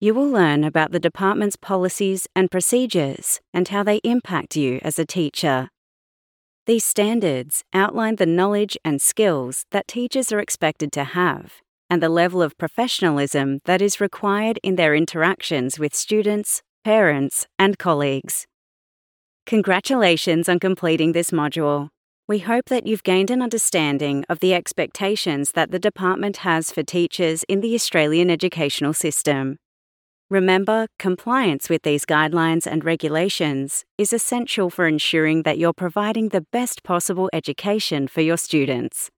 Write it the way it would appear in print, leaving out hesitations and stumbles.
You will learn about the department's policies and procedures and how they impact you as a teacher. These standards outline the knowledge and skills that teachers are expected to have and the level of professionalism that is required in their interactions with students, parents, and colleagues. Congratulations on completing this module. We hope that you've gained an understanding of the expectations that the department has for teachers in the Australian educational system. Remember, compliance with these guidelines and regulations is essential for ensuring that you're providing the best possible education for your students.